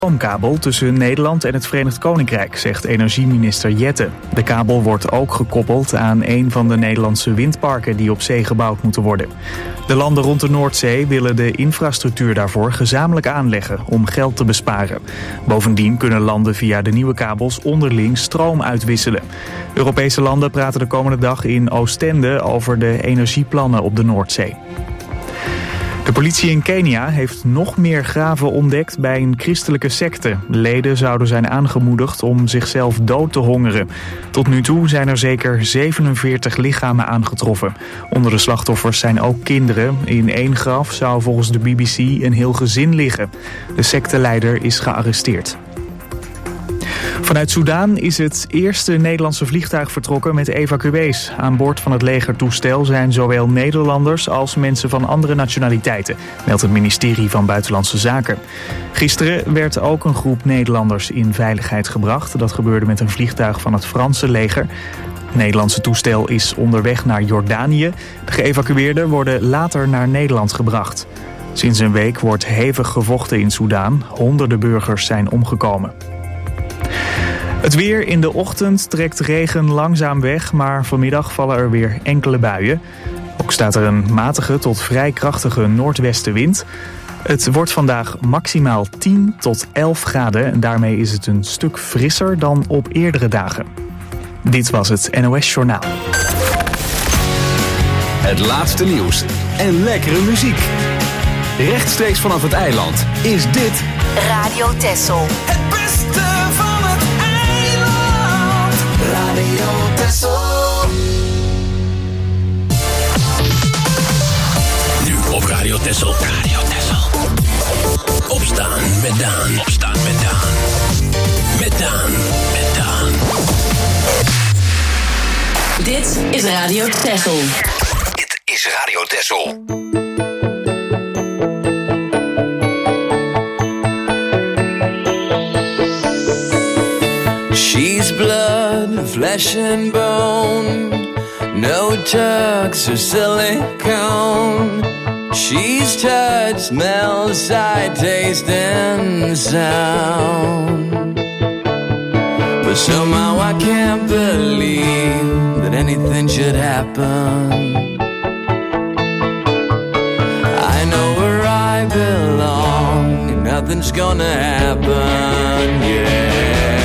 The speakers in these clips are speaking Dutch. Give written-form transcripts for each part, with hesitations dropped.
stroomkabel tussen Nederland en het Verenigd Koninkrijk, zegt energieminister Jette. De kabel wordt ook gekoppeld aan een van de Nederlandse windparken die op zee gebouwd moeten worden. De landen rond de Noordzee willen de infrastructuur daarvoor gezamenlijk aanleggen om geld te besparen. Bovendien kunnen landen via de nieuwe kabels onderling stroom uitwisselen. Europese landen praten de komende dag in Oostende over de energieplannen op de Noordzee. De politie in Kenia heeft nog meer graven ontdekt bij een christelijke secte. Leden zouden zijn aangemoedigd om zichzelf dood te hongeren. Tot nu toe zijn er zeker 47 lichamen aangetroffen. Onder de slachtoffers zijn ook kinderen. In één graf zou volgens de BBC een heel gezin liggen. De secteleider is gearresteerd. Vanuit Soedan is het eerste Nederlandse vliegtuig vertrokken met evacuees. Aan boord van het legertoestel zijn zowel Nederlanders als mensen van andere nationaliteiten, meldt het ministerie van Buitenlandse Zaken. Gisteren werd ook een groep Nederlanders in veiligheid gebracht. Dat gebeurde met een vliegtuig van het Franse leger. Het Nederlandse toestel is onderweg naar Jordanië. De geëvacueerden worden later naar Nederland gebracht. Sinds een week wordt hevig gevochten in Soedan. Honderden burgers zijn omgekomen. Het weer: in de ochtend trekt regen langzaam weg, maar vanmiddag vallen er weer enkele buien. Ook staat er een matige tot vrij krachtige noordwestenwind. Het wordt vandaag maximaal 10 tot 11 graden en daarmee is het een stuk frisser dan op eerdere dagen. Dit was het NOS Journaal. Het laatste nieuws en lekkere muziek. Rechtstreeks vanaf het eiland is dit Radio Texel. Het beste van het eiland. Radio Texel. Nu op Radio Texel. Radio Texel. Opstaan met Daan. Opstaan met Daan. Met Daan. Met Daan. Dit is Radio Texel. Dit is Radio Texel. She's blood, flesh and bone, no tucks or silicone. She's touch, smell, sight, taste and sound. But somehow I can't believe that anything should happen. I know where I belong and nothing's gonna happen, yeah.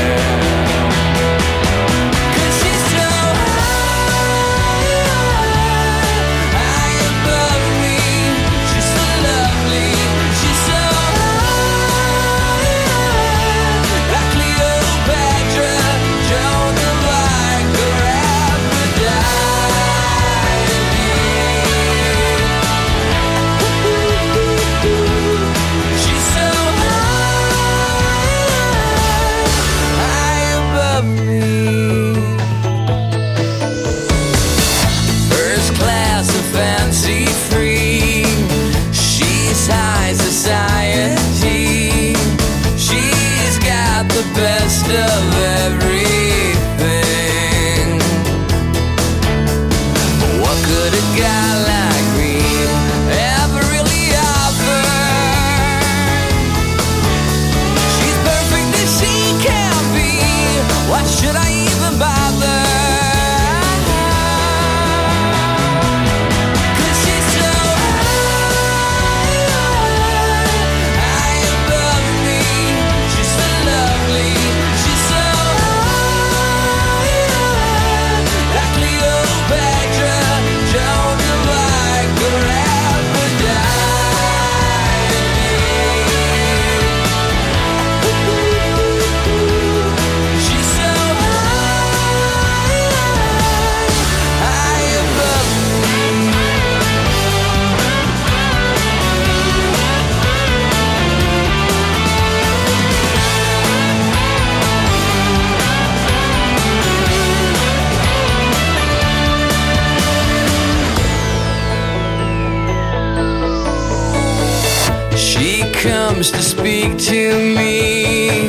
Comes to speak to me,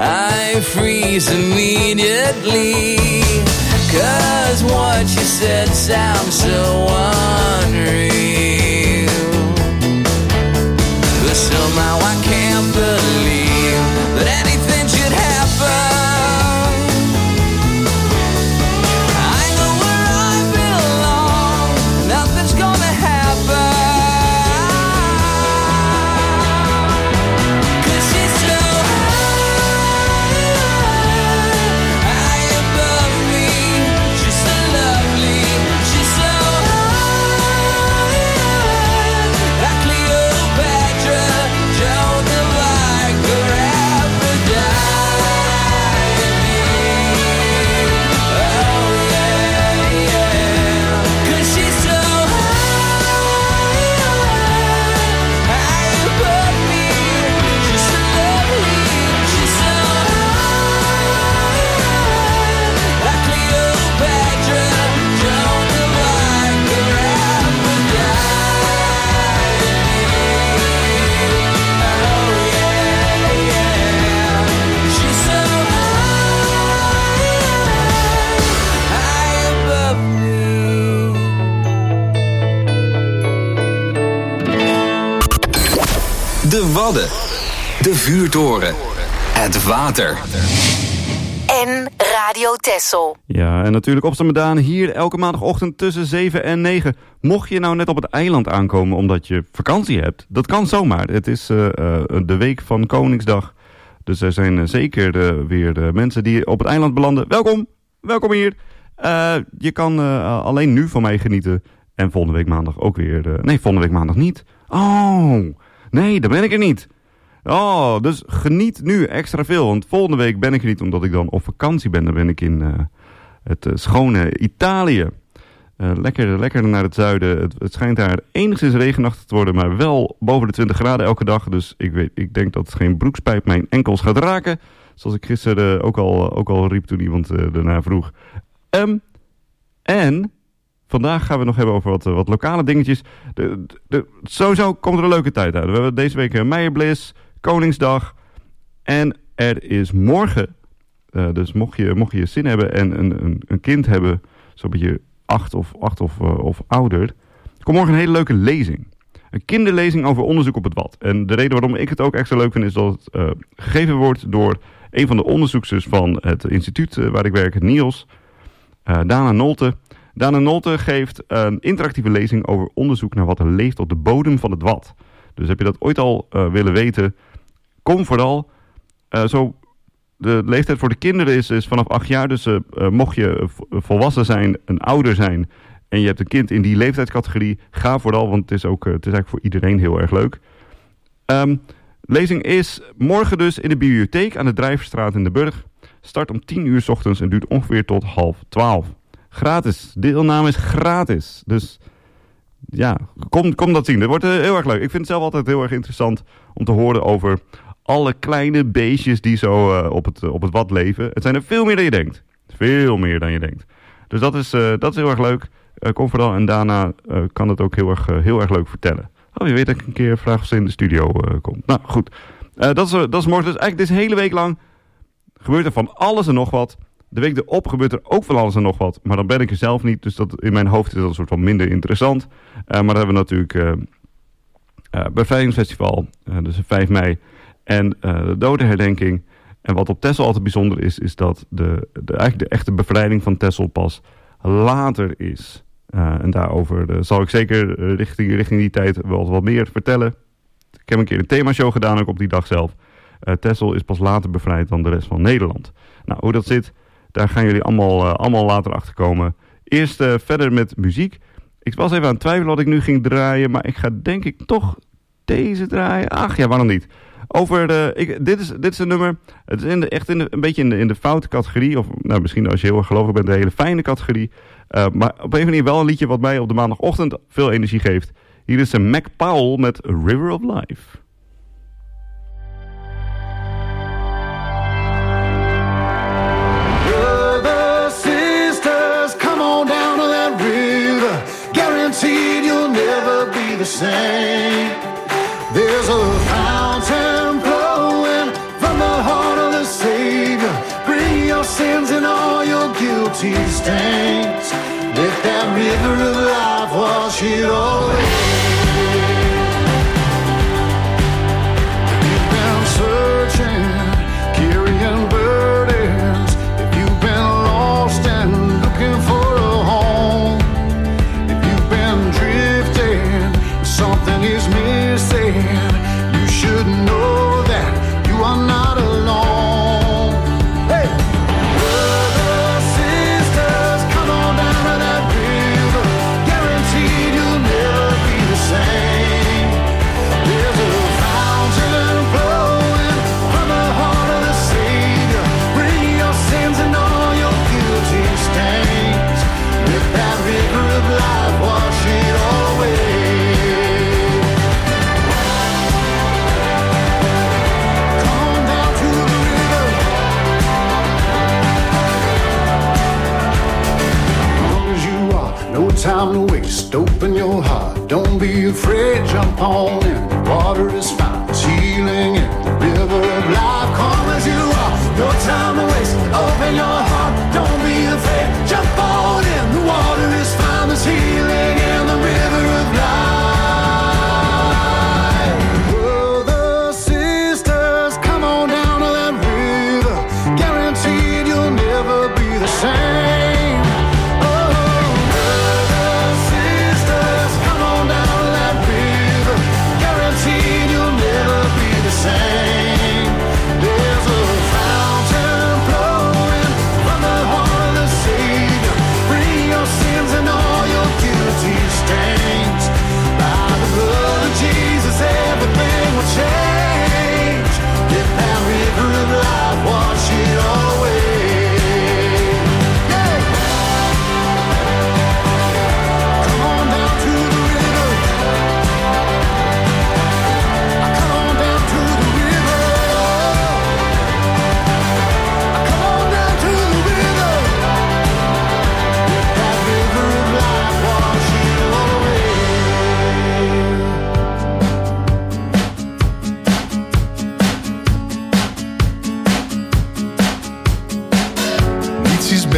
I freeze immediately, 'cause what you said sounds so unreal. But somehow I can't believe Wadden. De vuurtoren. Het water. En Radio Texel. Ja, en natuurlijk Opstaan met Daan hier elke maandagochtend tussen 7 en 9. Mocht je nou net op het eiland aankomen omdat je vakantie hebt, dat kan zomaar. Het is de week van Koningsdag. Dus er zijn zeker weer de mensen die op het eiland belanden. Welkom hier. Je kan alleen nu van mij genieten. En volgende week maandag ook weer. Volgende week maandag niet. Oh, nee, dan ben ik er niet. Oh, dus geniet nu extra veel. Want volgende week ben ik er niet omdat ik dan op vakantie ben. Dan ben ik in het schone Italië. Lekker naar het zuiden. Het schijnt daar enigszins regenachtig te worden, maar wel boven de 20 graden elke dag. Dus ik denk dat geen broekspijp mijn enkels gaat raken. Zoals ik gisteren ook al riep toen iemand daarna vroeg. En vandaag gaan we nog hebben over wat lokale dingetjes. Sowieso komt er een leuke tijd uit. We hebben deze week Meijerbliss, Koningsdag. En er is morgen, dus mocht je zin hebben en een kind hebben, zo'n beetje 8 of ouder, er komt morgen een hele leuke lezing. Een kinderlezing over onderzoek op het Wad. En de reden waarom ik het ook extra leuk vind is dat het gegeven wordt door een van de onderzoeksters van het instituut waar ik werk, het NIOS, Dana Nolte. Dana Nolte geeft een interactieve lezing over onderzoek naar wat er leeft op de bodem van het Wad. Dus heb je dat ooit al willen weten, kom vooral. De leeftijd voor de kinderen is vanaf 8 jaar. Dus mocht je volwassen zijn, een ouder zijn en je hebt een kind in die leeftijdscategorie, ga vooral, want het is eigenlijk voor iedereen heel erg leuk. Lezing is morgen dus in de bibliotheek aan de Drijverstraat in de Burg. Start om 10 uur 's ochtends en duurt ongeveer tot 11:30. Gratis. Deelname is gratis. Dus ja, kom dat zien. Dat wordt heel erg leuk. Ik vind het zelf altijd heel erg interessant om te horen over alle kleine beestjes die zo op het Wad leven. Het zijn er veel meer dan je denkt. Veel meer dan je denkt. Dus dat is heel erg leuk. Kom vooral en daarna kan het ook heel erg leuk vertellen. Oh, je weet dat ik een keer vraag of ze in de studio komt. Nou, goed. Dat is morgen. Dus eigenlijk deze hele week lang gebeurt er van alles en nog wat. De week erop gebeurt er ook van alles en nog wat. Maar dan ben ik er zelf niet. Dus dat in mijn hoofd is dat een soort van minder interessant. Maar dan hebben we natuurlijk Bevrijdingsfestival. Dus 5 mei. En de dodenherdenking. En wat op Texel altijd bijzonder is dat eigenlijk de echte bevrijding van Texel pas later is. En daarover zal ik zeker richting die tijd wel wat meer vertellen. Ik heb een keer een themashow gedaan ook op die dag zelf. Texel is pas later bevrijd dan de rest van Nederland. Nou, hoe dat zit, daar gaan jullie allemaal later achter komen. Eerst verder met muziek. Ik was even aan het twijfelen wat ik nu ging draaien, maar ik ga denk ik toch deze draaien. Ach ja, waarom niet? Dit is een nummer. Het is een beetje in de foute categorie. Of nou, misschien als je heel erg gelovig bent, een hele fijne categorie. Maar op een manier wel een liedje wat mij op de maandagochtend veel energie geeft. Hier is een Mac Powell met River of Life. Guaranteed you'll never be the same. There's a fountain flowing from the heart of the Savior. Bring your sins and all your guilty stains. Let that river of life wash it all away. You've been searching, carrying burdens. If you've been lost and looking for a home, something is missing. You should know that you are not alone. Hey, brothers, sisters, come on down to that river. Guaranteed you'll never be the same. There's a fountain flowing from the heart of the Savior. Bring your sins and all your guilty stains. Let that river of life wash it all away. Time to waste, open your heart, don't be afraid, jump on in, the water is fine, it's healing in the river of life, come as you are, no time to waste, open your heart, don't be afraid, jump on in, the water is fine, there's healing in the river of life. Brothers,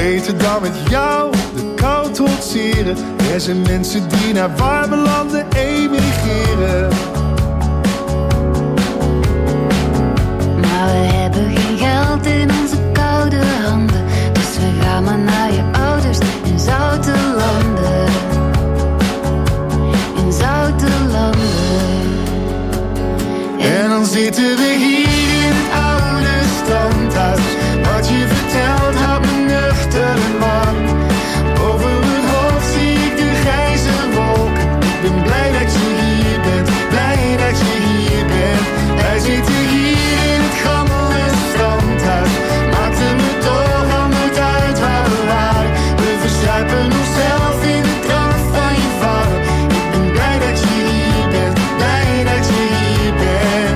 beter dan met jou de kou trotseren. Er zijn mensen die naar warme landen emigreren. Maar we hebben geen geld in onze koude handen, dus we gaan maar naar je ouders in zoute landen. In zoute landen. En dan zitten we hier in het oude standhuis. Wat je vertelt houdt me nuchter en warm. Boven mijn hoofd zie ik de grijze wolken. Ik ben blij dat je hier bent, blij dat je hier bent. Wij zitten hier in het gammele strandhuis. Maakte me toch al nooit uit waar we waren. We verzuipen onszelf in de drank van je vader. Ik ben blij dat je hier bent, blij dat je hier bent.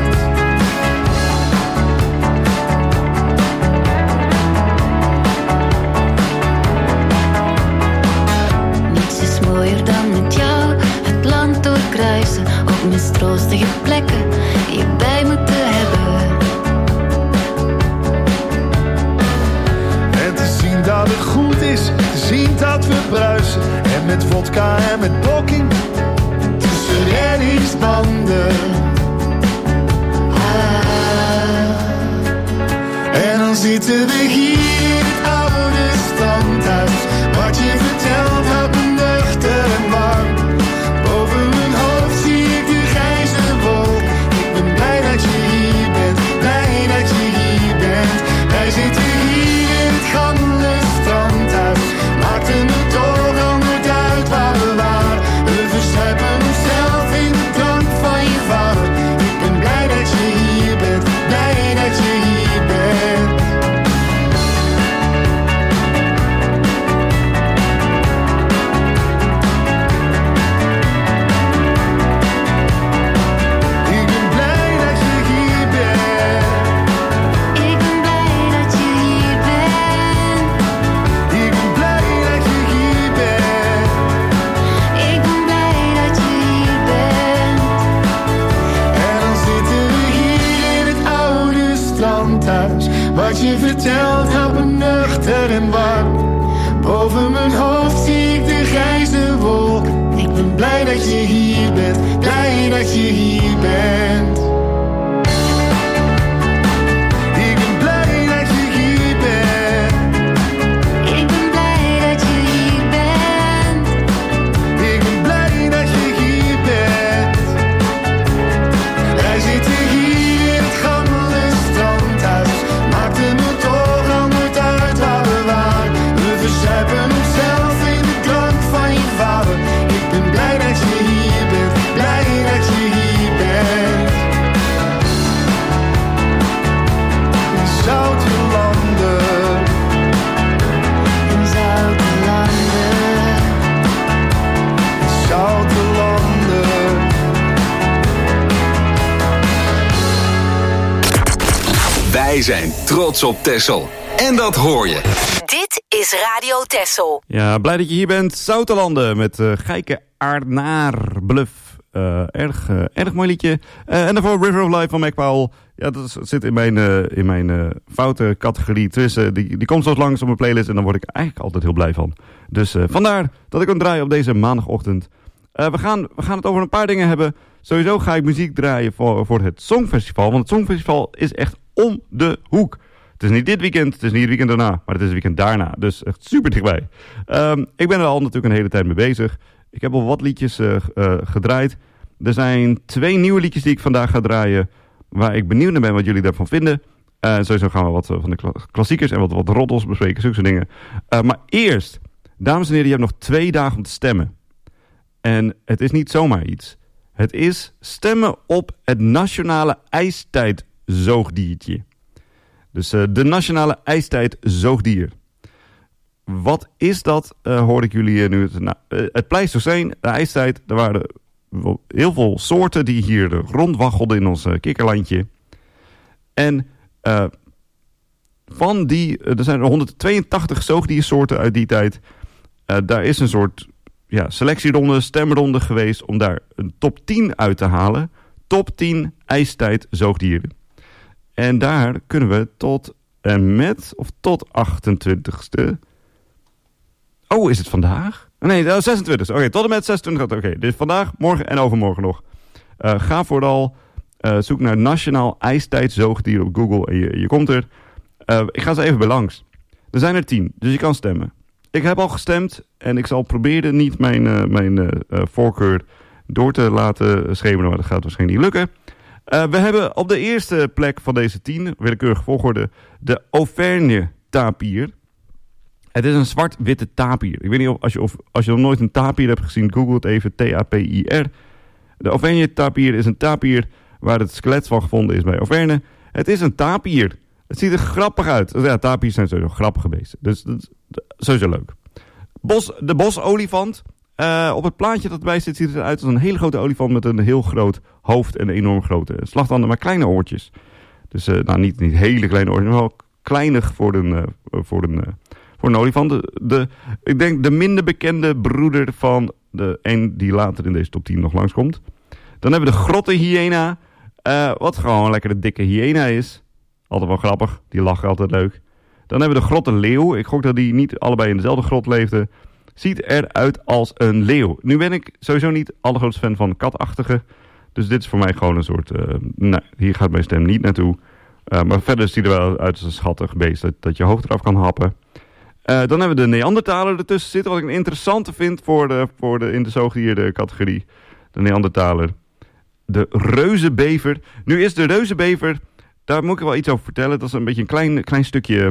Niets is mooier dan met jou het land doorkruisen. Op mistroostige plekken je bij me te hebben. En te zien dat het goed is, te zien dat we bruisen. En met vodka en met blokking tussen reddingsbanden. En dan zitten we hier in het oude standhuis. Wat je vertelt houdt me nuchter en warm. Boven mijn hoofd zie ik de grijze wolk. Ik ben blij dat je hier bent, blij dat je hier bent. Wij zitten hier in het gammele strandhuis. Maakte me toch al nooit uit waar we waren. We verzuipen onszelf in de drank van je vader. Ik ben blij dat je hier bent, blij dat je hier bent. Ik ben blij dat je hier bent. Ik ben blij dat je hier bent. Ik ben blij dat je hier bent. Ik ben blij dat je hier bent. En dan zitten we hier in het oude strandhuis. Wat je vertelt houdt me nuchter en warm. Boven mijn hoofd zie ik de grijze wolk. Ik ben blij dat je hier bent, blij dat je hier bent. Ik ben blij dat je hier bent. Ik ben blij dat je hier bent. Ik ben blij dat je hier bent. Wij zitten hier in het gammele strandhuis. Maakte me toch al nooit uit waar we waren. We verzuipen onszelf in de drank van je vader. Ik ben blij dat je hier bent, blij dat je hier bent. In zoute landen. In zoute landen. Zoute landen. Wij zijn trots op Texel. En dat hoor je. Dit is Radio Texel. Ja, blij dat je hier bent. Zoutelanden met Geike Aarnaar Bluff. Erg mooi liedje. En daarvoor River of Life van Mac Powell. Ja, dat zit in mijn foute categorie tussen. Die komt zo langs op mijn playlist en dan word ik eigenlijk altijd heel blij van. Dus vandaar dat ik hem draai op deze maandagochtend. We gaan het over een paar dingen hebben. Sowieso ga ik muziek draaien voor het Songfestival. Want het Songfestival is echt om de hoek. Het is niet dit weekend, het is niet het weekend daarna, maar het is het weekend daarna. Dus echt super dichtbij. Ik ben er al natuurlijk een hele tijd mee bezig. Ik heb al wat liedjes gedraaid. Er zijn 2 nieuwe liedjes die ik vandaag ga draaien, waar ik benieuwd naar ben wat jullie daarvan vinden. Sowieso gaan we wat van de klassiekers en wat roddels bespreken, zulke dingen. Maar eerst, dames en heren, je hebt nog 2 dagen om te stemmen. En het is niet zomaar iets. Het is stemmen op het nationale ijstijdzoogdiertje. Dus de nationale ijstijdzoogdier. Wat is dat, hoorde ik jullie nu. Het Pleistoceen, de ijstijd, er waren heel veel soorten die hier rondwaggelden in ons kikkerlandje. En van die, er zijn 182 zoogdiersoorten uit die tijd. Daar is een soort selectieronde, stemronde geweest om daar een top 10 uit te halen. Top 10 ijstijdzoogdieren. En daar kunnen we tot 28e Oh, is het vandaag? Nee, 26. Oké, tot en met 26. Oké, dus vandaag, morgen en overmorgen nog. Ga vooral zoek naar Nationaal IJstijdzoogdier op Google en je komt er. Ik ga ze even bij langs. Er zijn er 10, dus je kan stemmen. Ik heb al gestemd en ik zal proberen niet mijn voorkeur door te laten schemeren, maar dat gaat waarschijnlijk niet lukken. We hebben op de eerste plek van deze 10, willekeurig volgorde, de Auvergne-tapier. Het is een zwart-witte tapier. Ik weet niet als je nog nooit een tapier hebt gezien, google het even, T-A-P-I-R. De Auvergne-tapier is een tapier waar het skelet van gevonden is bij Auvergne. Het is een tapier. Het ziet er grappig uit. Ja, tapiers zijn sowieso grappige beesten. Dus dat is sowieso leuk. De bosolifant. Op het plaatje dat erbij zit, ziet het eruit als een hele grote olifant met een heel groot hoofd en enorm grote slagtanden, maar kleine oortjes. Dus niet hele kleine oortjes, maar wel kleinig voor een olifant. Ik denk de minder bekende broeder van de een die later in deze top 10 nog langskomt. Dan hebben we de grottenhyena. Wat gewoon lekker een dikke hyena is. Altijd wel grappig, die lachen altijd leuk. Dan hebben we de grottenleeuw. Ik gok dat die niet allebei in dezelfde grot leefden. Ziet eruit als een leeuw. Nu ben ik sowieso niet allergrootste fan van katachtige. Dus dit is voor mij gewoon een soort... hier gaat mijn stem niet naartoe. Maar verder ziet er wel uit als een schattig beest dat je hoofd eraf kan happen. Dan hebben we de Neandertaler ertussen zitten. Wat ik een interessante vind in de zoogdiercategorie. De Neandertaler. De reuzenbever. Nu is de reuzenbever... Daar moet ik wel iets over vertellen. Dat is een beetje een klein stukje...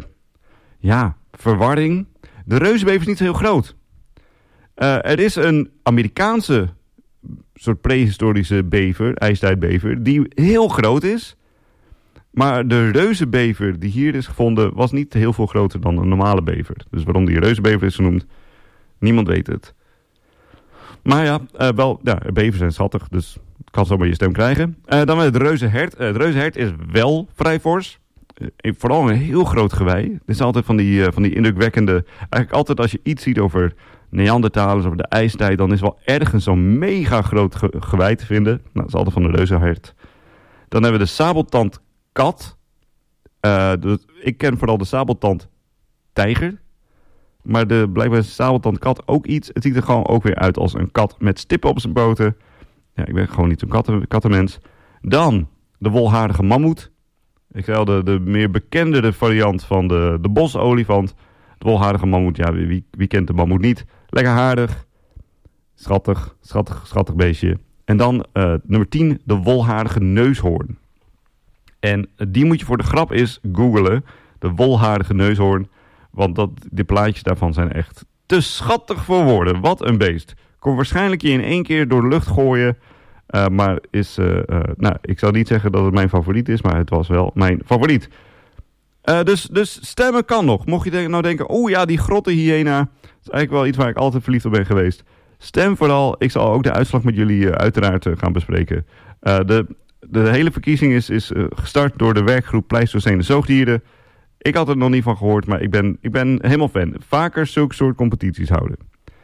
verwarring. De reuzenbever is niet zo heel groot. Er is een Amerikaanse soort prehistorische bever, ijstijdbever, die heel groot is. Maar de reuzenbever die hier is gevonden was niet heel veel groter dan een normale bever. Dus waarom die reuzenbever is genoemd, niemand weet het. Maar bevers zijn schattig, dus kan zomaar je stem krijgen. Dan het reuzenhert. Het reuzenhert is wel vrij fors. Vooral een heel groot gewei. Dit is altijd van die indrukwekkende... Eigenlijk altijd als je iets ziet over Neandertalers, over de ijstijd, dan is wel ergens zo'n mega groot gewei te vinden. Nou, dat is altijd van de reuzenhert. Dan hebben we de sabeltandkat. Ik ken vooral de sabeltandtijger. Maar blijkbaar is de sabeltandkat ook iets. Het ziet er gewoon ook weer uit als een kat met stippen op zijn poten. Ja, ik ben gewoon niet zo'n kattenmens. Dan de wolhaarige mammoet. Ik zei al, de meer bekendere variant van de bosolifant. De wolhaarige mammoet, ja, wie kent de mammoet niet? Lekker haardig. Schattig beestje. En dan nummer 10, de wolhaarige neushoorn. En die moet je voor de grap eens googlen. De wolhaarige neushoorn. Want de plaatjes daarvan zijn echt te schattig voor woorden. Wat een beest. Kon waarschijnlijk je in 1 keer door de lucht gooien. Maar is... ik zou niet zeggen dat het mijn favoriet is, maar het was wel mijn favoriet. Dus stemmen kan nog. Mocht je nou denken, oh ja, die grottenhyena. Dat is eigenlijk wel iets waar ik altijd verliefd op ben geweest. Stem vooral. Ik zal ook de uitslag met jullie uiteraard gaan bespreken. De hele verkiezing is gestart door de werkgroep Pleistocene Zoogdieren. Ik had er nog niet van gehoord, maar ik ben helemaal fan. Vaker zulke soort competities houden.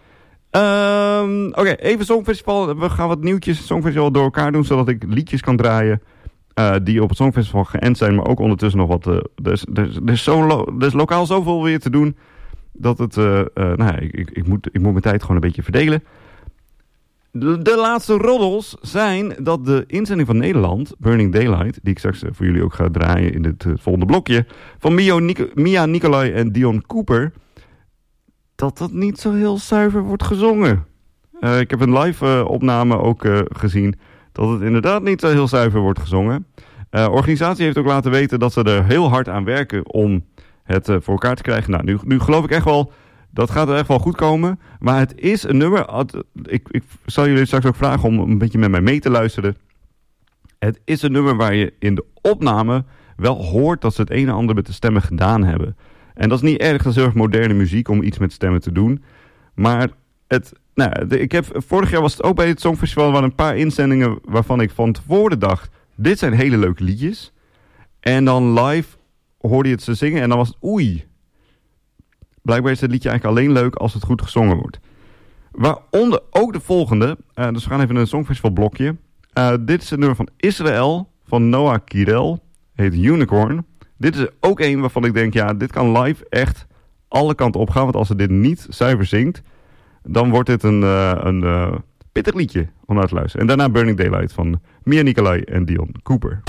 Oké, even Songfestival. We gaan wat nieuwtjes Songfestival door elkaar doen, zodat ik liedjes kan draaien die op het Songfestival geënt zijn, maar ook ondertussen nog wat... Er is lokaal zoveel weer te doen, dat het... ik moet mijn tijd gewoon een beetje verdelen. De laatste roddels zijn dat de inzending van Nederland, Burning Daylight, die ik straks voor jullie ook ga draaien in het volgende blokje, van Mia Nicolai en Dion Cooper, dat niet zo heel zuiver wordt gezongen. Ik heb een live opname ook gezien dat het inderdaad niet zo heel zuiver wordt gezongen. De organisatie heeft ook laten weten dat ze er heel hard aan werken om het voor elkaar te krijgen. Nou, nu geloof ik echt wel, dat gaat er echt wel goed komen. Maar het is een nummer, ik zal jullie straks ook vragen om een beetje met mij mee te luisteren. Het is een nummer waar je in de opname wel hoort dat ze het een en ander met de stemmen gedaan hebben. En dat is niet erg, dat is heel erg moderne muziek om iets met stemmen te doen. Maar vorig jaar was het ook bij het Songfestival, er waren een paar inzendingen waarvan ik van tevoren dacht, dit zijn hele leuke liedjes. En dan live hoorde je het ze zingen en dan was het oei. Blijkbaar is het liedje eigenlijk alleen leuk als het goed gezongen wordt. Waaronder ook de volgende, dus we gaan even een Songfestival blokje. Dit is het nummer van Israël, van Noah Kirel, heet Unicorn. Dit is ook een waarvan ik denk, ja, dit kan live echt alle kanten op gaan. Want als ze dit niet zuiver zingt, dan wordt dit een pittig liedje om naar te luisteren. En daarna Burning Daylight van Mia Nicolai en Dion Cooper.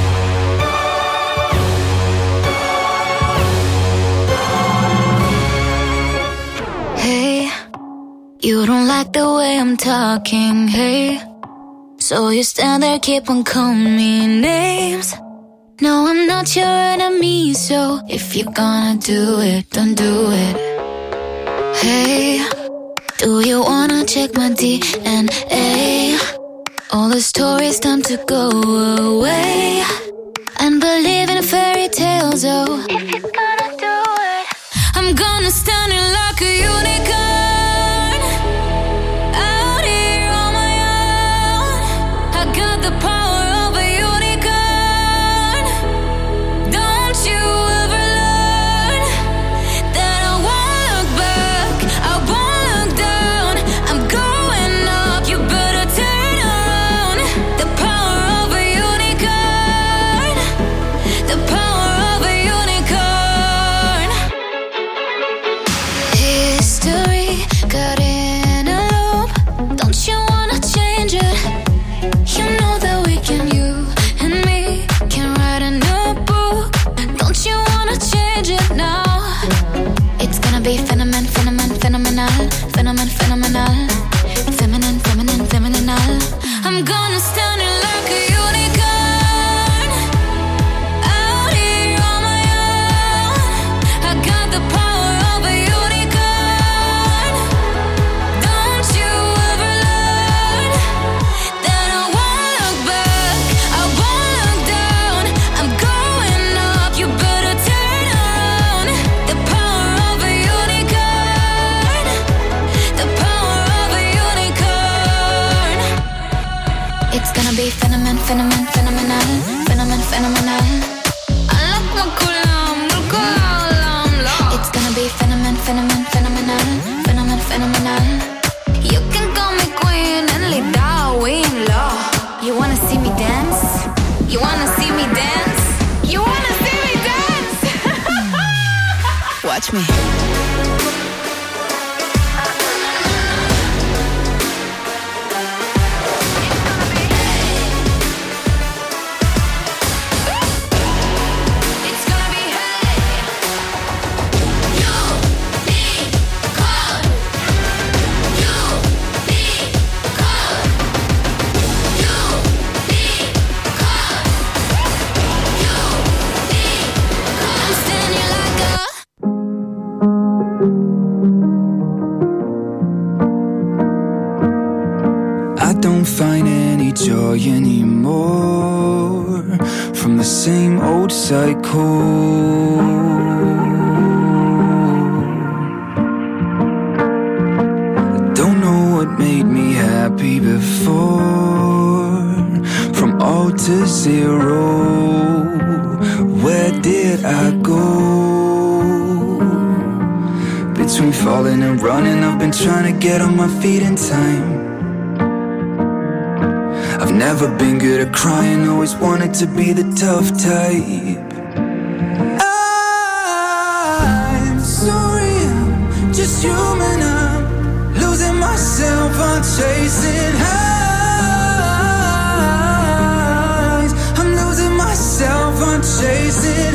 Hey, you don't like the way I'm talking, hey. So you stand there, keep on calling me names. No, I'm not your enemy, so if you're gonna do it, don't do it. Hey, do you wanna check my DNA? All the stories time to go away and believe in fairy tales, oh. If you're gonna do it, I'm gonna stand in like a unicorn out here on my own. I got the power of a unicorn. Don't you ever learn that I won't look back, I won't look down. I'm going up, you better turn around. The power of a unicorn, the power of a unicorn. History got in a loop. Don't you wanna change it? You know that we can, you and me can write a new book. Don't you wanna change it now? It's gonna be phenomenal, phenomenal, feminine, phenomenal. I'm gonna stand it like a unicorn out here on my own. I got the power of a unicorn. Don't you ever learn that I won't look back, I won't look down. I'm going up, you better turn around. The power of a unicorn, the power of a unicorn. It's gonna be phenomenal, phenomenal. I like my kulam. It's gonna be phenomenal. You can call me queen and lead the in law. You wanna see me dance? You wanna see me dance? You wanna see me dance? Watch me. It's gonna be I'm standing like a I don't find any joy anymore from the same old cycle. I don't know what made me happy before. From all to zero, where did I go? Between falling and running, I've been trying to get on my feet in time. I've never been good at crying, always wanted to be the tough type. I'm sorry, I'm just human, I'm losing myself, I'm chasing highs. I'm losing myself, I'm chasing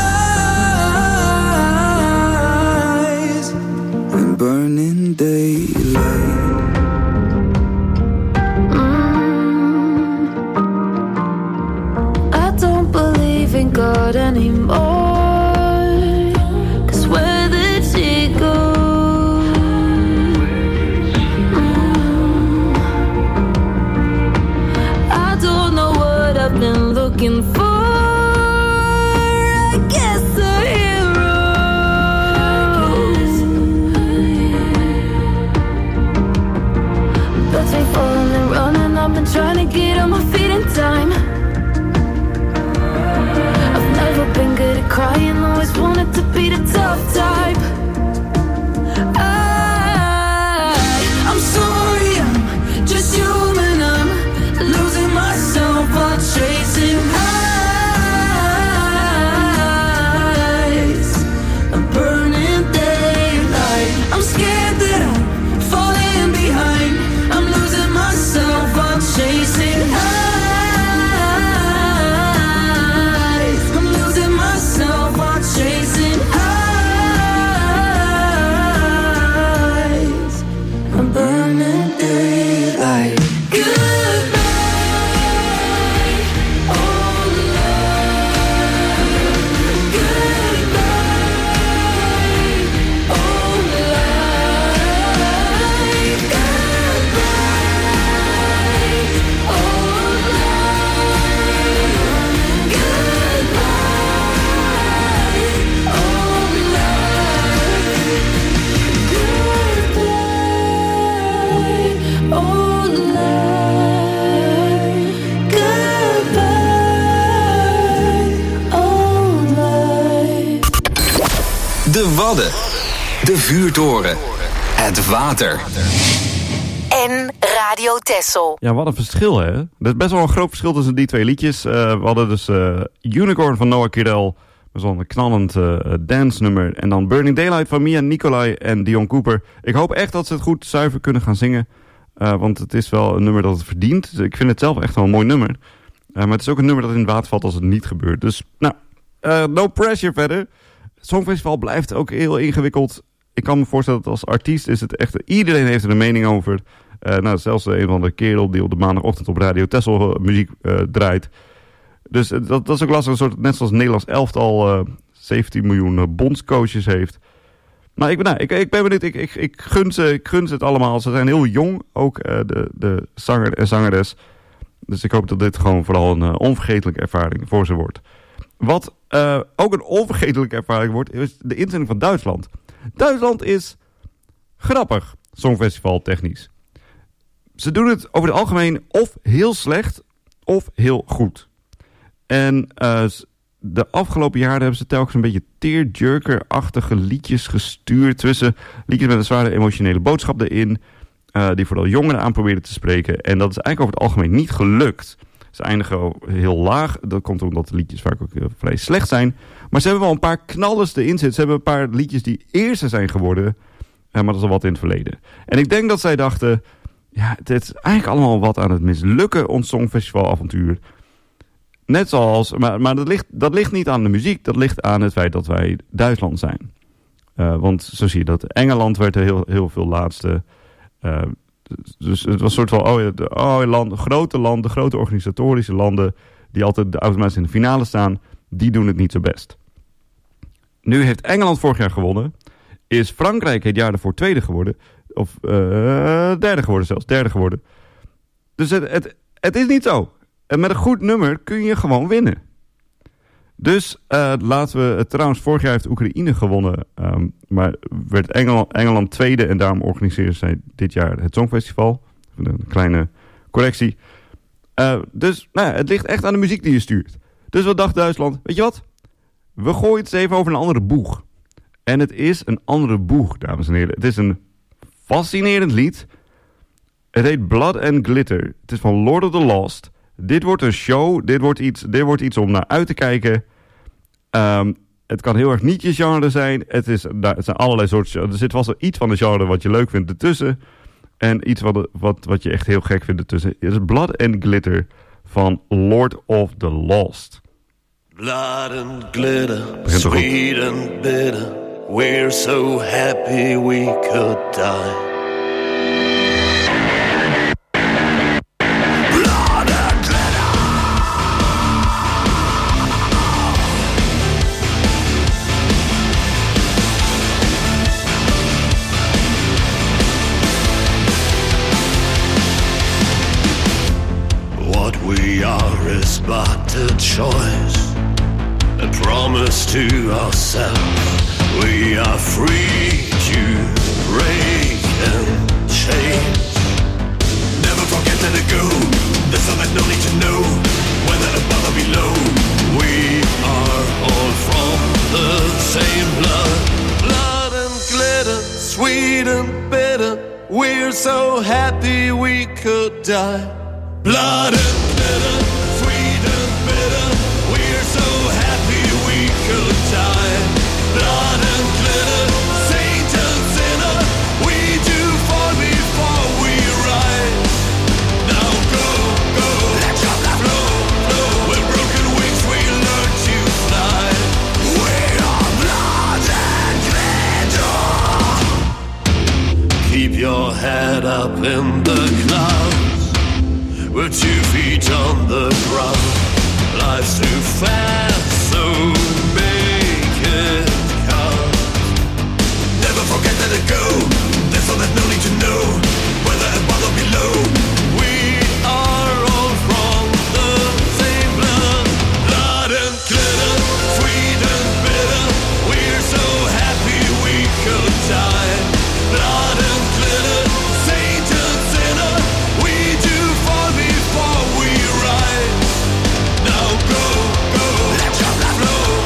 highs. When burning daylight, in God anymore, 'cause where did she go? De Wadden. De vuurtoren. Het water. En Radio Texel. Ja, wat een verschil, hè? Er is best wel een groot verschil tussen die twee liedjes. We hadden dus Unicorn van Noah Kirel. Zo'n knallend dance nummer. En dan Burning Daylight van Mia Nicolai en Dion Cooper. Ik hoop echt dat ze het goed zuiver kunnen gaan zingen. Want het is wel een nummer dat het verdient. Dus ik vind het zelf echt wel een mooi nummer. Maar het is ook een nummer dat in het water valt als het niet gebeurt. Dus, nou, no pressure verder. Het Songfestival blijft ook heel ingewikkeld. Ik kan me voorstellen dat als artiest is het echt... Iedereen heeft er een mening over. Nou, zelfs een van de kerel die op de maandagochtend op Radio Texel muziek draait. Dus dat is ook lastig. Een soort, net zoals het Nederlands elftal 17 miljoen bondscoaches heeft. Maar ik ben benieuwd. Ik gun ze het allemaal. Ze zijn heel jong, ook de zanger en zangeres. Dus ik hoop dat dit gewoon vooral een onvergetelijke ervaring voor ze wordt. Wat ook een onvergetelijke ervaring wordt, is de inzending van Duitsland. Duitsland is grappig, Songfestival technisch. Ze doen het over het algemeen of heel slecht of heel goed. En de afgelopen jaren hebben ze telkens een beetje tearjerker-achtige liedjes gestuurd. Tussen liedjes met een zware emotionele boodschap erin. Die vooral jongeren aan proberen te spreken. En dat is eigenlijk over het algemeen niet gelukt. Ze eindigen heel laag. Dat komt omdat de liedjes vaak ook vrij slecht zijn. Maar ze hebben wel een paar knallers erin zitten. Ze hebben een paar liedjes die eerste zijn geworden. Maar dat is al wat in het verleden. En ik denk dat zij dachten... Ja, het is eigenlijk allemaal wat aan het mislukken, ons Songfestivalavontuur. Net zoals... Maar dat ligt niet aan de muziek. Dat ligt aan het feit dat wij Duitsland zijn. Want zo zie je dat. Engeland werd er heel veel laatste... Dus het was een soort van grote grote organisatorische landen die altijd automatisch in de finale staan, die doen het niet zo best. Nu heeft Engeland vorig jaar gewonnen. Is Frankrijk het jaar ervoor tweede geworden. Of derde geworden. Dus het is niet zo. En met een goed nummer kun je gewoon winnen. Dus laten we... Trouwens, vorig jaar heeft Oekraïne gewonnen. Maar werd Engeland tweede. En daarom organiseren zij dit jaar het Songfestival. Een kleine correctie. Dus het ligt echt aan de muziek die je stuurt. Dus wat dacht Duitsland? Weet je wat? We gooien het eens even over een andere boeg. En het is een andere boeg, dames en heren. Het is een fascinerend lied. Het heet Blood and Glitter. Het is van Lord of the Lost. Dit wordt een show. Dit wordt iets om naar uit te kijken. Het kan heel erg niet je genre zijn. Het zijn allerlei soorten... Er zit vast wel iets van de genre wat je leuk vindt ertussen. En iets wat je echt heel gek vindt ertussen. Het is Blood and Glitter van Lord of the Lost. Blood and glitter, sweet and bitter. We're so happy we could die. We are is but a choice, a promise to ourselves. We are free to break and change. Never forget to let go. There's all that no need to know whether above or below. We are all from the same blood. Blood and glitter, sweet and bitter. We're so happy we could die. Blood and glitter, sweet and bitter. We're so happy we could die. Blood and glitter, saint and sinner. We do fall before we rise. Now go, go, let your blood flow, flow. With broken wings we learn to fly. We are blood and glitter. Keep your head up in the clouds. We're 2 feet on the ground. Life's too fast, so make it count. Never forget to let go. There's all that no need to know whether above or below. We are all from the same blood. Blood and glitter, sweet and bitter. We're so happy we could die. Blood and glitter, saint and sinner. We do fall before we rise. Now go, go, let your blood flow,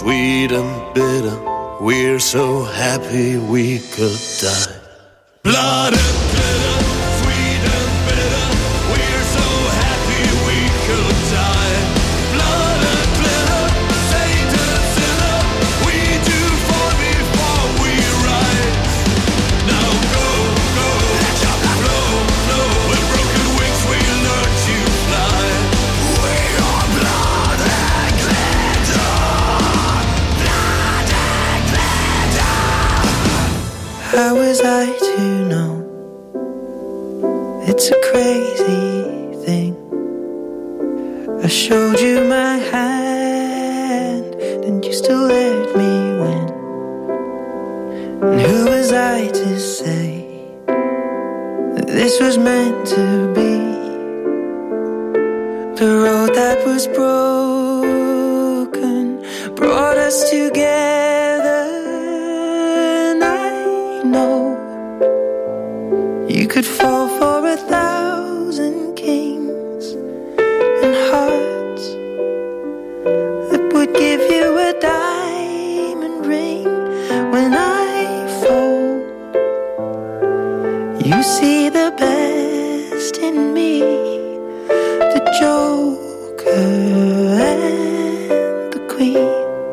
sweet and bitter. We're so happy we could die. Blood and glitter, sweet and bitter. We're so happy we could die. Blood and glitter, Satan sinner. We do fall before we rise. Now go, go, let your blood flow, flow. With broken wings we learn to fly. We are blood and glitter. Blood and glitter. How was I to know? It's a crazy thing. I showed you my hand, and you still let me win. And who was I to say that this was meant to be? The road that was broken brought us together, and I know you could fall for 1,000 kings and hearts that would give you a diamond ring. When I fall, you see the best in me, the Joker and the Queen.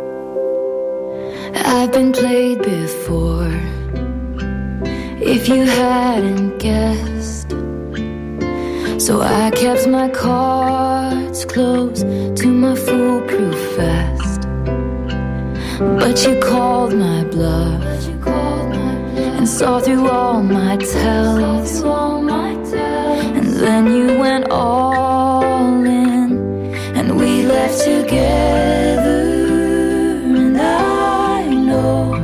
I've been played before, if you hadn't guessed. So I kept my cards close to my foolproof vest. But you called my bluff and saw through all my tells. And then you went all in, and we left together. And I know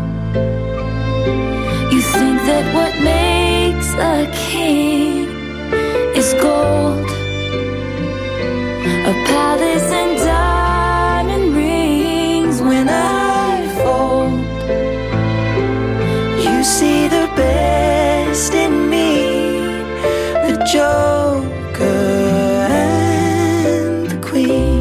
you think that what makes a king is gold, a palace and diamond rings. When I fold, you see the best in me, the Joker and the Queen.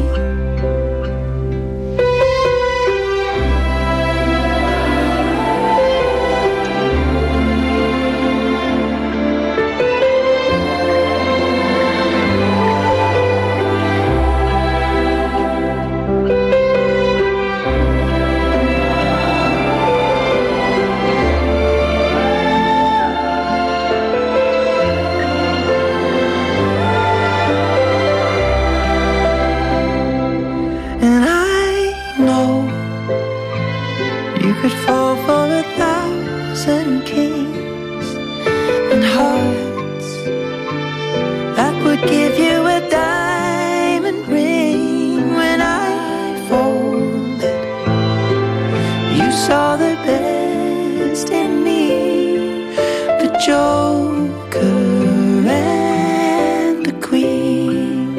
And I know you could fall for 1,000 kings and hearts that would give you a diamond ring. When I folded, you saw the best in me, the Joker and the Queen.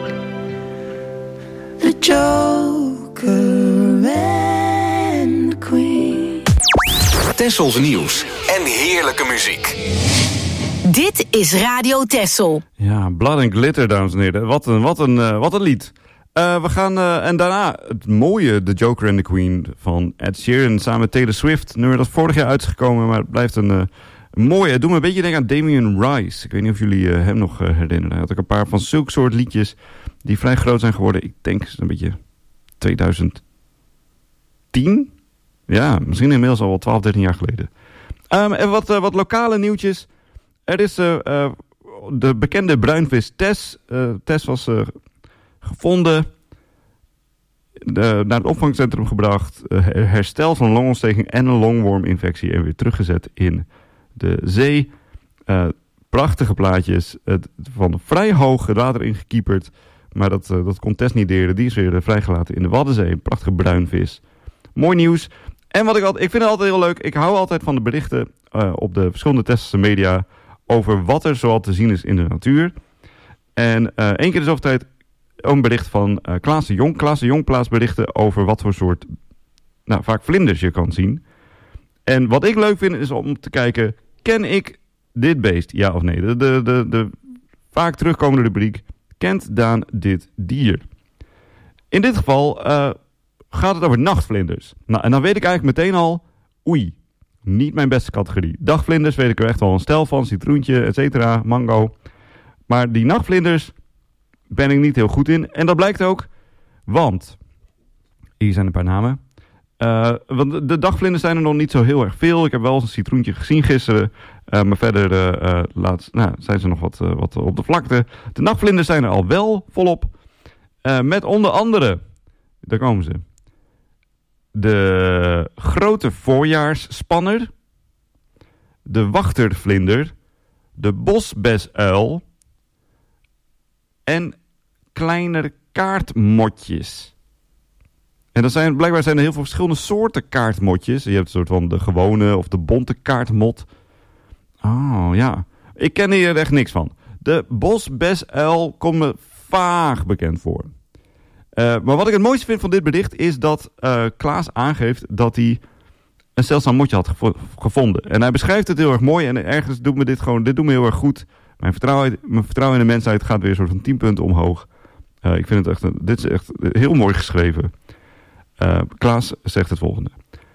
The Joker and the Queen. Tessels nieuws en heerlijke muziek. Dit is Radio Tessel. Ja, Blood and Glitter, dames en heren. Wat een lied. We gaan, en daarna het mooie The Joker and the Queen van Ed Sheeran samen met Taylor Swift. Nummer dat vorig jaar uit is gekomen, maar het blijft een mooie. Het doet me een beetje denken aan Damien Rice. Ik weet niet of jullie hem nog herinneren. Hij had ook een paar van zulke soort liedjes die vrij groot zijn geworden. Ik denk het is een beetje 2010. Ja, misschien inmiddels al wel 12, 13 jaar geleden. En wat lokale nieuwtjes. Er is de bekende bruinvis Tess. Tess was gevonden, naar het opvangcentrum gebracht, herstel van een longontsteking en een longworminfectie en weer teruggezet in de zee. Prachtige plaatjes, van vrij hoog het water ingekieperd, maar dat kon Tess niet deren. Die is weer vrijgelaten in de Waddenzee. Een prachtige bruinvis. Mooi nieuws. En ik vind het altijd heel leuk, ik hou altijd van de berichten op de verschillende Tesselse media over wat er zoal te zien is in de natuur. En één keer de zoveel tijd een bericht van Klaas de Jong. Klaas de Jong plaatst berichten over wat voor soort, vaak vlinders je kan zien. En wat ik leuk vind is om te kijken, ken ik dit beest? Ja of nee? De vaak terugkomende rubriek, kent Daan dit dier? In dit geval gaat het over nachtvlinders. Nou, en dan weet ik eigenlijk meteen al, oei, niet mijn beste categorie. Dagvlinders weet ik er echt wel een stel van, citroentje, et cetera, mango. Maar die nachtvlinders ben ik niet heel goed in. En dat blijkt ook, want hier zijn een paar namen. Want de dagvlinders zijn er nog niet zo heel erg veel. Ik heb wel eens een citroentje gezien gisteren. Maar verder zijn ze nog wat op de vlakte. De nachtvlinders zijn er al wel volop. Met onder andere, daar komen ze, de grote voorjaarsspanner, de wachtervlinder, de bosbesuil en kleiner kaartmotjes. En blijkbaar zijn er heel veel verschillende soorten kaartmotjes. Je hebt een soort van de gewone of de bonte kaartmot. Oh ja, ik ken hier echt niks van. De bosbesuil komt me vaag bekend voor. Maar wat ik het mooiste vind van dit bericht is dat Klaas aangeeft dat hij een zeldzaam motje had gevonden. En hij beschrijft het heel erg mooi en ergens doet me dit doet me heel erg goed. Mijn vertrouwen in de mensheid gaat weer een soort van 10 punten omhoog. Ik vind het echt, dit is echt heel mooi geschreven. Klaas zegt het volgende.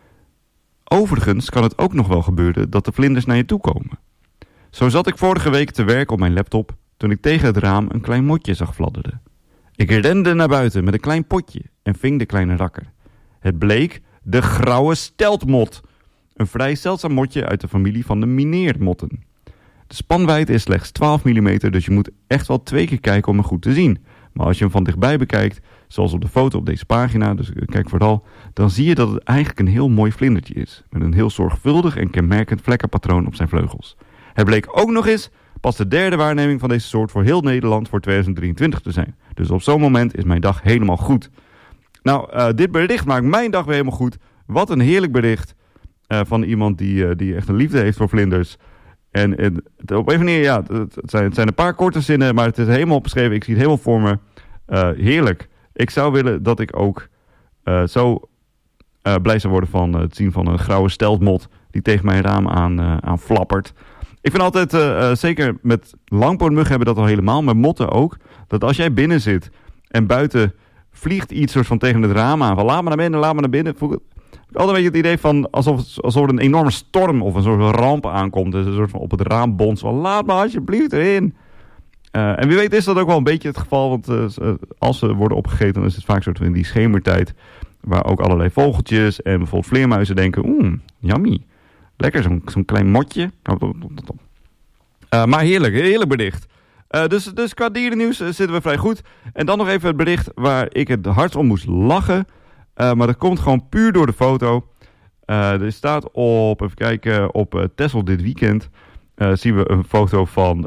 Overigens kan het ook nog wel gebeuren dat de vlinders naar je toe komen. Zo zat ik vorige week te werk op mijn laptop toen ik tegen het raam een klein motje zag fladderen. Ik rende naar buiten met een klein potje en ving de kleine rakker. Het bleek de grauwe steltmot. Een vrij zeldzaam motje uit de familie van de mineermotten. De spanwijdte is slechts 12 mm, dus je moet echt wel 2 keer kijken om hem goed te zien. Maar als je hem van dichtbij bekijkt, zoals op de foto op deze pagina, dus kijk vooral, dan zie je dat het eigenlijk een heel mooi vlindertje is. Met een heel zorgvuldig en kenmerkend vlekkenpatroon op zijn vleugels. Het bleek ook nog eens pas de 3e waarneming van deze soort voor heel Nederland voor 2023 te zijn. Dus op zo'n moment is mijn dag helemaal goed. Nou, dit bericht maakt mijn dag weer helemaal goed. Wat een heerlijk bericht van iemand die echt een liefde heeft voor vlinders. En op een manier, ja, het zijn een paar korte zinnen, maar het is helemaal opgeschreven. Ik zie het helemaal voor me. Heerlijk. Ik zou willen dat ik ook zo blij zou worden van het zien van een grauwe steltmot die tegen mijn raam aan flappert. Ik vind altijd, zeker met langpootmuggen hebben dat al helemaal, maar motten ook, dat als jij binnen zit en buiten vliegt iets soort van tegen het raam aan, van laat me naar binnen, voel ik altijd een beetje het idee van alsof er een enorme storm of een soort ramp aankomt, dus een soort van op het raam bonst van laat me alsjeblieft erin. En wie weet is dat ook wel een beetje het geval, want als ze worden opgegeten, dan is het vaak soort van in die schemertijd, waar ook allerlei vogeltjes en bijvoorbeeld vleermuizen denken, yummy. Lekker, zo'n klein motje. Maar heerlijk bericht. Dus qua dierennieuws zitten we vrij goed. En dan nog even het bericht waar ik het hardst om moest lachen. Maar dat komt gewoon puur door de foto. Er staat op, even kijken, op Texel dit weekend. Zien we een foto van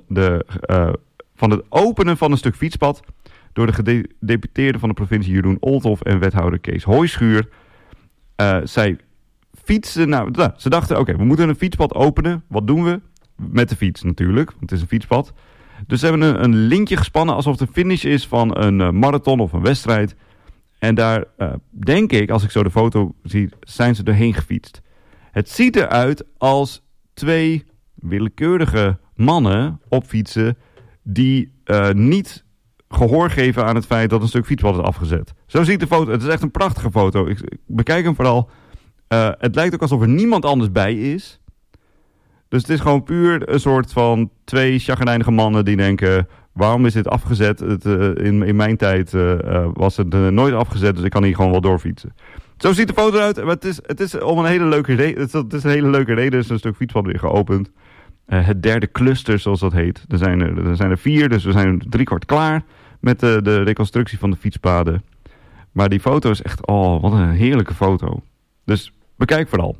het openen van een stuk fietspad. Door de gedeputeerde van de provincie Jeroen Olthoff en wethouder Kees Hooischuur. Zij fietsen, ze dachten, oké, we moeten een fietspad openen. Wat doen we? Met de fiets natuurlijk, want het is een fietspad. Dus ze hebben een lintje gespannen alsof het de finish is van een marathon of een wedstrijd. En daar, denk ik, als ik zo de foto zie, zijn ze doorheen gefietst. Het ziet eruit als 2 willekeurige mannen op fietsen die niet gehoor geven aan het feit dat een stuk fietspad is afgezet. Zo ziet de foto, het is echt een prachtige foto. Ik bekijk hem vooral. Het lijkt ook alsof er niemand anders bij is. Dus het is gewoon puur een soort van 2 chagrijnige mannen die denken, waarom is dit afgezet? In mijn tijd was het nooit afgezet, dus ik kan hier gewoon wel doorfietsen. Zo ziet de foto eruit. Maar het is om een hele leuke reden. Het is een hele leuke reden. Er is een stuk fietspad weer geopend. Het 3e cluster, zoals dat heet. Er zijn er 4, dus we zijn 3/4 klaar met de reconstructie van de fietspaden. Maar die foto is echt, wat een heerlijke foto. Dus bekijk vooral.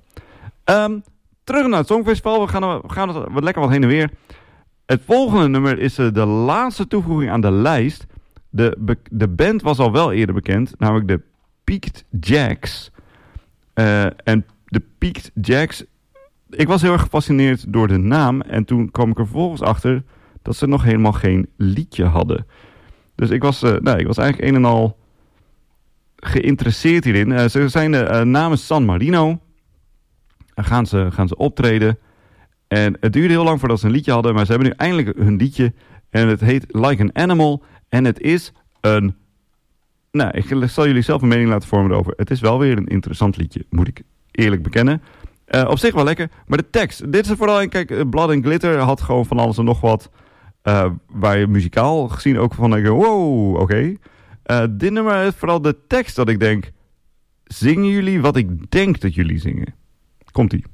Terug naar het Songfestival. We gaan lekker wat heen en weer. Het volgende nummer is de laatste toevoeging aan de lijst. De band was al wel eerder bekend. Namelijk de Peaked Jacks. En de Peaked Jacks. Ik was heel erg gefascineerd door de naam. En toen kwam ik er vervolgens achter dat ze nog helemaal geen liedje hadden. Dus ik was eigenlijk een en al geïnteresseerd hierin. Ze zijn namens San Marino. Gaan ze optreden. En het duurde heel lang voordat ze een liedje hadden. Maar ze hebben nu eindelijk hun liedje. En het heet Like an Animal. En het is een Nou, ik zal jullie zelf een mening laten vormen erover. Het is wel weer een interessant liedje, moet ik eerlijk bekennen. Op zich wel lekker, maar de tekst. Dit is er vooral in, kijk, Blood and Glitter had gewoon van alles en nog wat. Waar je muzikaal gezien ook van denkt, wow, oké. Dit nummer is vooral de tekst dat ik denk, zingen jullie wat ik denk dat jullie zingen? Komt-ie.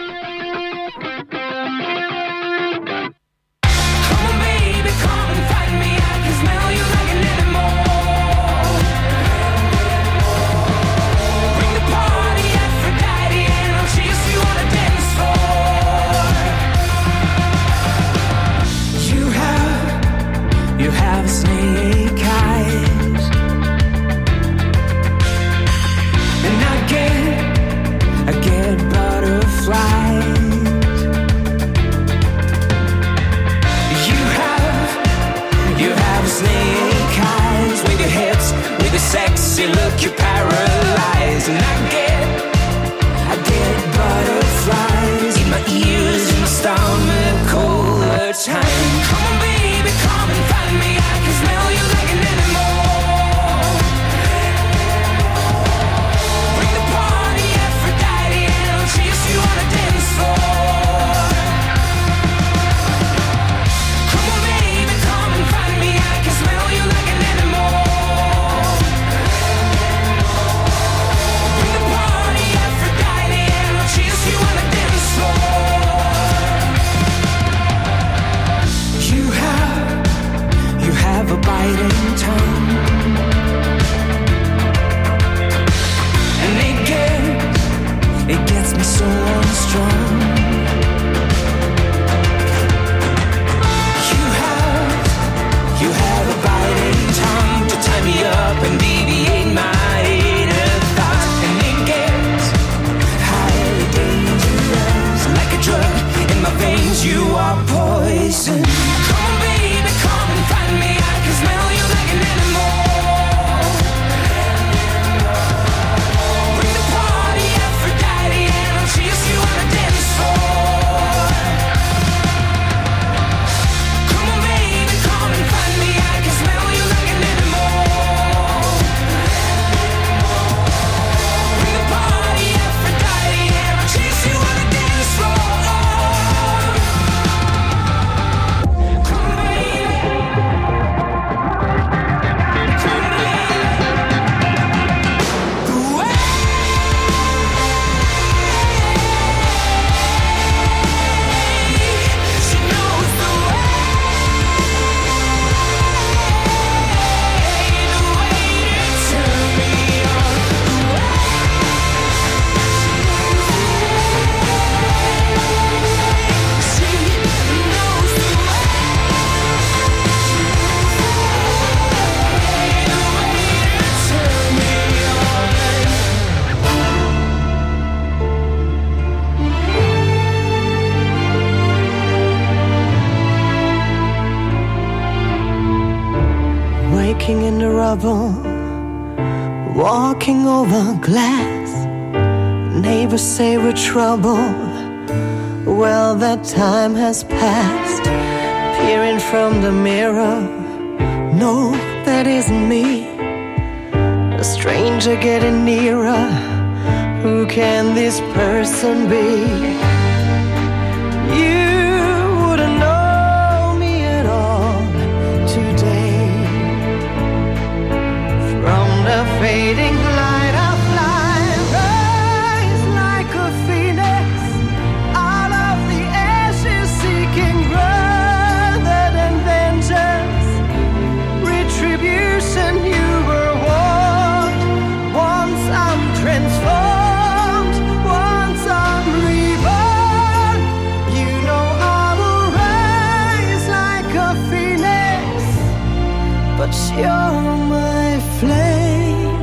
You have snake eyes, and I get butterflies. You have snake eyes with your hips, with your sexy look, you're paralyzed, and I get butterflies in my ears, in my stomach all the time. Come on, baby, come and find me. I can smell you like an animal. Bring the party, Aphrodite, and I'll chase you on a dance floor. Come on, baby, come and find me. I can smell you like an animal. Bring the party, Aphrodite, and I'll chase you on a dance floor. You have a biting tongue, and it gets me so unstrung. You have a biting tongue to tie me up and deviate my inner thoughts, and it gets highly dangerous, like a drug in my veins. You are poison. Come on, baby, come and find me. I can smell you like an animal. Bring the party, Aphrodite, and I'll chase you on a dance floor. Come on, baby, come and find me. I can smell you like an animal. Bring the party, Aphrodite, and I'll chase you on a dance floor. Waking in the rubble, walking over glass. Neighbors say we're trouble. Well, that time has passed. Peering from the mirror, no, that isn't me. A stranger getting nearer. Who can this person be? You wouldn't know me at all today. From the fading light of life, rise like a phoenix out of the ashes, seeking rather than vengeance, retribution. You were warned. Once I'm transformed, once I'm reborn, you know I will rise like a phoenix, but you're my flame.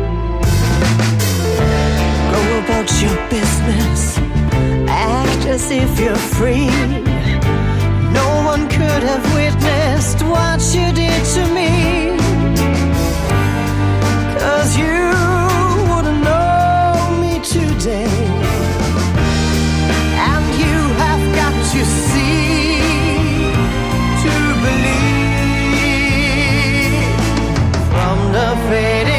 Go about your business, act as if you're free. No one could have witnessed what you did to me, 'cause you wouldn't know me today. And you have got to see to believe. From the fading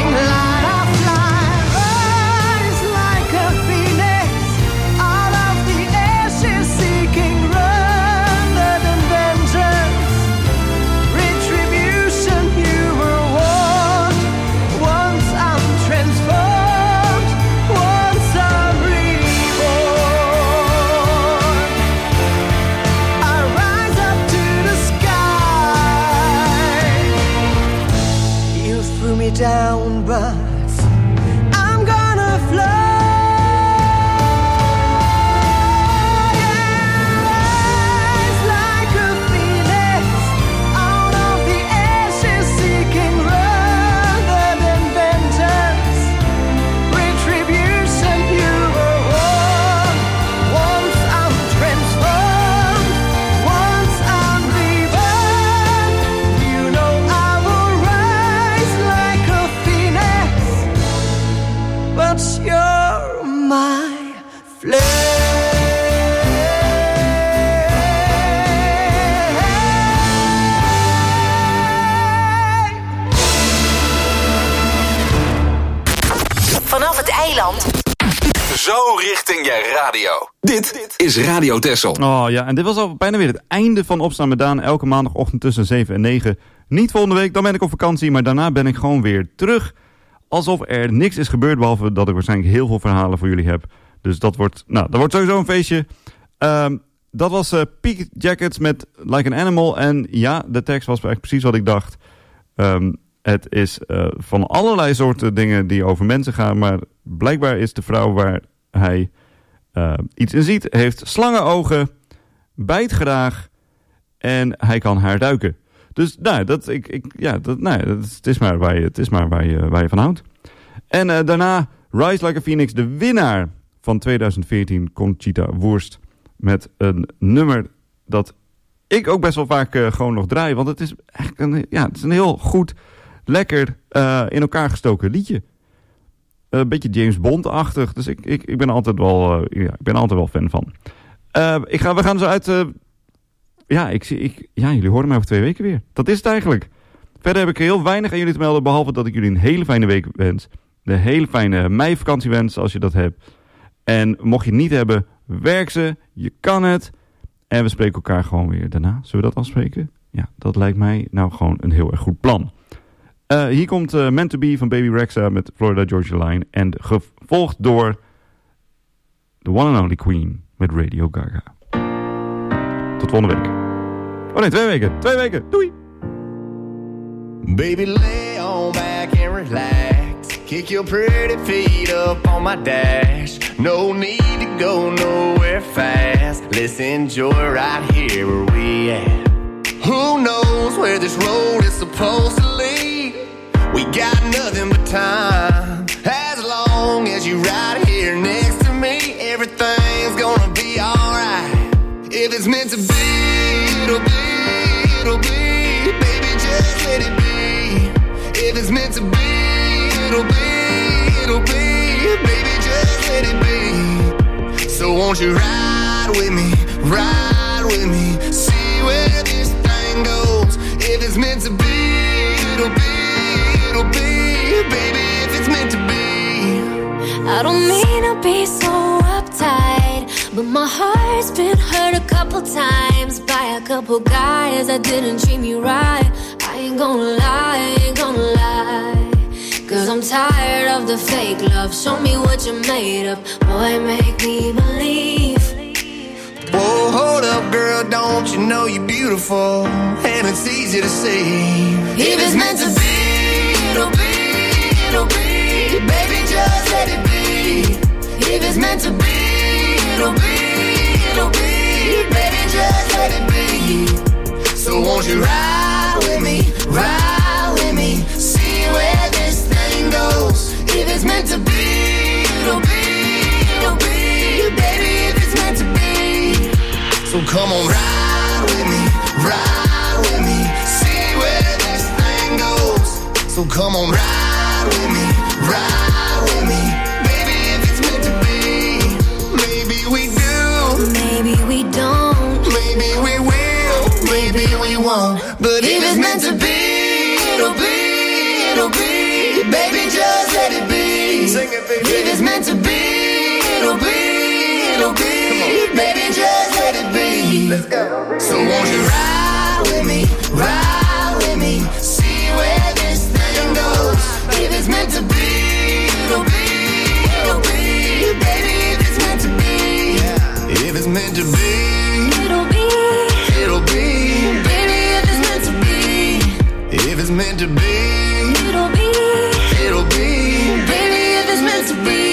vanaf het eiland. Zo richting je radio. Dit is Radio Texel. Oh ja, en dit was al bijna weer het einde van Opstaan met Daan. Elke maandagochtend tussen 7 en 9. Niet volgende week, dan ben ik op vakantie. Maar daarna ben ik gewoon weer terug. Alsof er niks is gebeurd, behalve dat ik waarschijnlijk heel veel verhalen voor jullie heb. Dus dat wordt sowieso een feestje. Dat was Peak Jackets met Like an Animal. En ja, de tekst was eigenlijk precies wat ik dacht. Het is van allerlei soorten dingen die over mensen gaan. Maar blijkbaar is de vrouw waar hij iets in ziet, heeft slangenogen, bijt graag en hij kan haar duiken. Dus het is maar waar je van houdt. En daarna Rise Like a Phoenix, de winnaar van 2014, Conchita Wurst. Met een nummer dat ik ook best wel vaak gewoon nog draai. Want het is eigenlijk een heel goed, lekker in elkaar gestoken liedje. Een beetje James Bond-achtig. Dus ik ben altijd wel, fan van. We gaan zo uit... jullie horen mij over 2 weken weer. Dat is het eigenlijk. Verder heb ik heel weinig aan jullie te melden, behalve dat ik jullie een hele fijne week wens. Een hele fijne meivakantie wens, als je dat hebt. En mocht je het niet hebben, werk ze. Je kan het. En we spreken elkaar gewoon weer daarna. Zullen we dat afspreken? Ja, dat lijkt mij nou gewoon een heel erg goed plan. Hier komt Meant to Be van Baby Rexha met Florida Georgia Line. En gevolgd door The One and Only Queen met Radio Gaga. Tot volgende week. Oh nee, 2 weken. 2 weken. Doei. Baby, lay on back and relax. Kick your pretty feet up on my dash. No need to go nowhere fast. Let's enjoy right here where we at. Who knows where this road is supposed to lead? We got nothing but time. As long as you right here next to me, everything's gonna be alright. If it's meant to be, it'll be, it'll be. Baby, just let it be. If it's meant to be, it'll be, it'll be. Baby, just let it be. So won't you ride with me, ride with me. See where this thing goes. If it's meant to be, it'll be, it'll be. Baby, if it's meant to be. I don't mean to be so uptight, but my heart's been hurt a couple times by a couple guys that didn't treat me right. I ain't gonna lie, I ain't gonna lie. Cause I'm tired of the fake love. Show me what you're made of. Boy, make me believe. Whoa, hold up, girl, don't you know you're beautiful? And it's easy to see. If it's meant to be, it'll be, it'll be. Baby, just let it be. If it's meant to be, it'll be, it'll be. Baby, just let it be. So won't you ride with me, ride with me. See where this thing goes. If it's meant to be, it'll be, it'll be. Baby, if it's meant to be. So come on, ride with me, ride with me. See where this thing goes. So come on, ride with me, ride with me. Baby, if it's meant to be. Maybe we do, maybe we don't. Maybe we will, maybe we won't. But if it's meant to be, it'll be, it'll be. Baby, just let it be. Sing it, baby. If it's meant to be, it'll be, it'll be. Baby, just let it be. Let's go. So won't you ride with me, ride with me. See where this thing goes. If it's meant to be, it'll be, it'll be. Baby, if it's meant to be. If it's meant to be, it'll be, it'll be. Baby, if it's meant to be. If it's meant to be, it'll be, it'll be. Baby, if it's meant to be.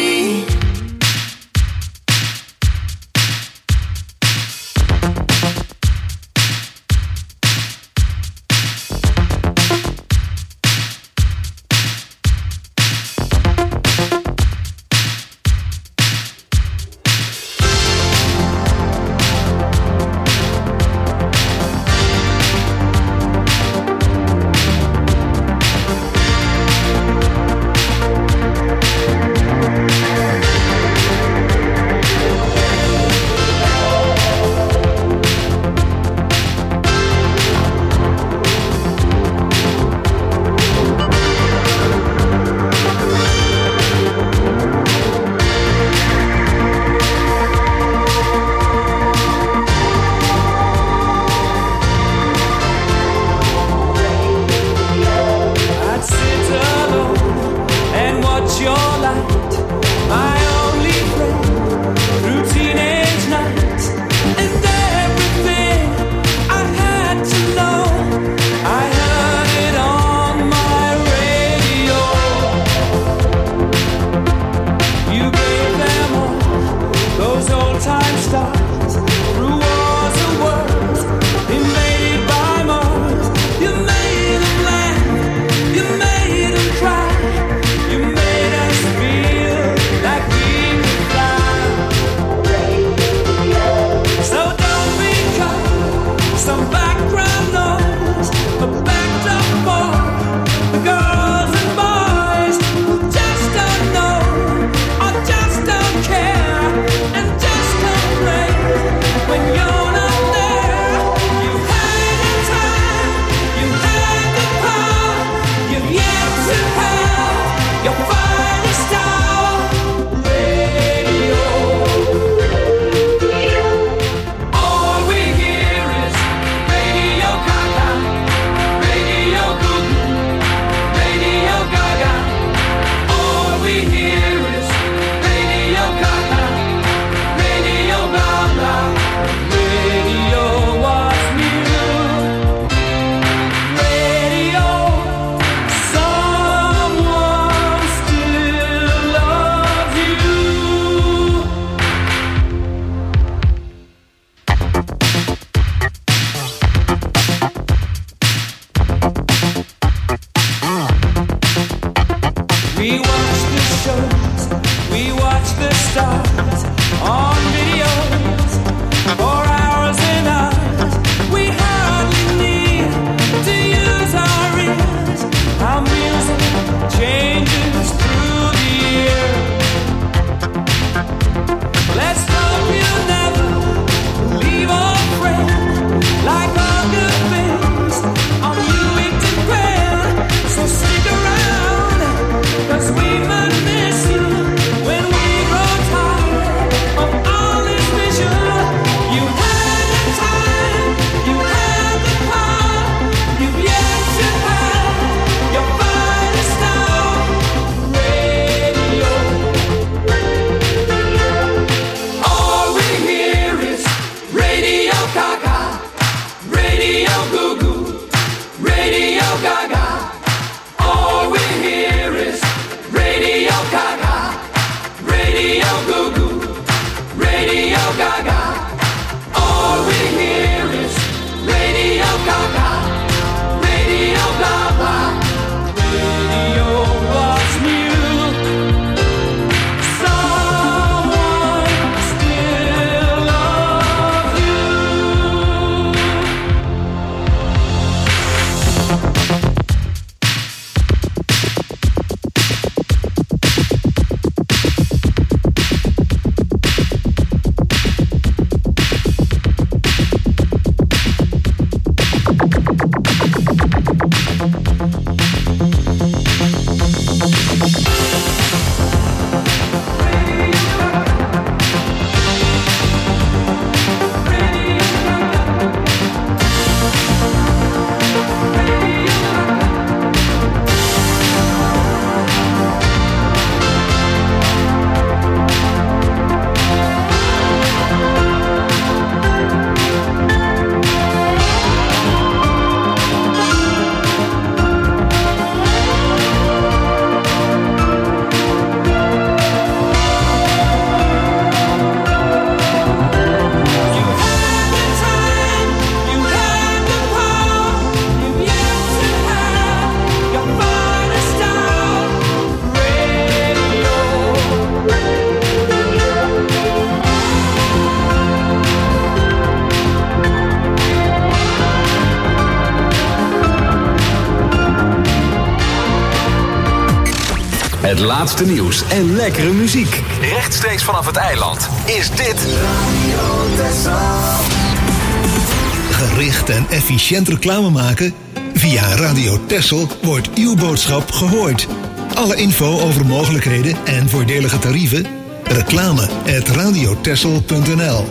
stars on videos for hours and hours. We hardly need to use our ears. Our music changes through the year. Let's hope you'll never leave a friend. Like all good things, on you it depends. So stick around, 'cause we might miss you when we grow tired of all this vision. You had the time, you had the power, you've yet to have your finest hour. Radio. All we hear is Radio Gaga, Radio Goo Goo, Radio Gaga. All we hear is Radio Gaga, Radio Goo Goo, Radio Gaga. All we hear is Radio Gaga, Radio blah blah. Radio was new. Someone still loves you. Het laatste nieuws en lekkere muziek. Rechtstreeks vanaf het eiland is dit Gericht en efficiënt reclame maken? Via Radio Texel wordt uw boodschap gehoord. Alle info over mogelijkheden en voordelige tarieven? reclame@radiotexel.nl.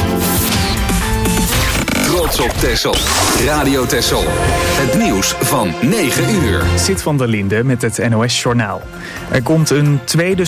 Trots op Texel. Radio Texel. Het nieuws van 9 uur. Sid van der Linde met het NOS Journaal. Er komt een tweede